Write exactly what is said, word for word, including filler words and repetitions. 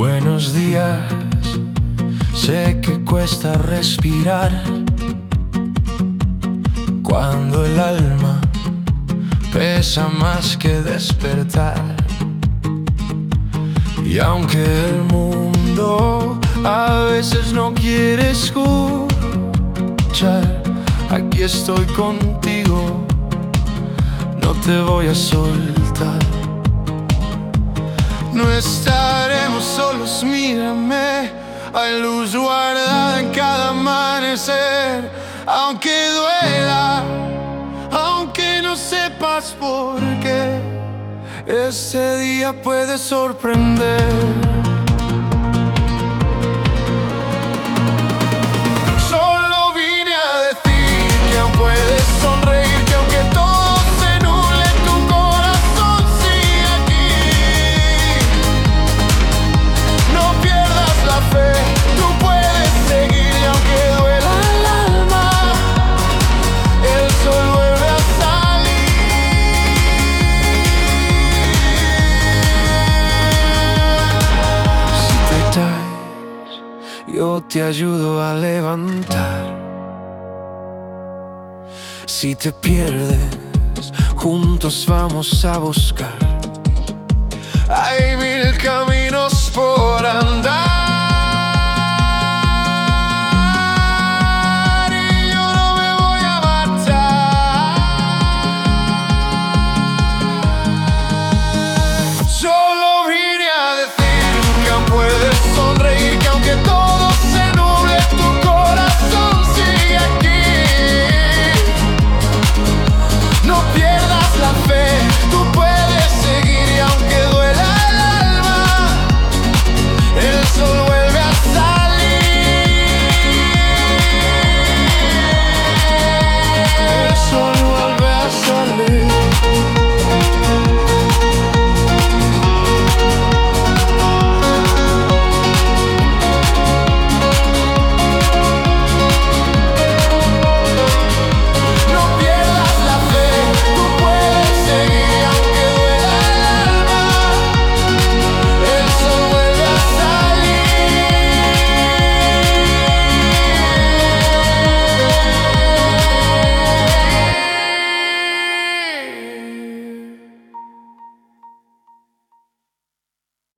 Buenos días, sé que cuesta respirar cuando el alma pesa más que despertar. Y aunque el mundo a veces no quiere escuchar, aquí estoy contigo, no te voy a soltar. No estaremos solos, mírame, hay luz guardada en cada amanecer. Aunque duela, aunque no sepas por qué, ese día puede sorprender. Solo vine a decir que aún puedes sonreír, que aunque todo se nuble, tu corazón sigue aquí. No pierdas la fe, tú puedes seguir, y aunque duela el alma, el sol vuelve a salir. Yo te ayudo a levantar. Si te pierdes, juntos vamos a buscar. Hay mil caminos por andar.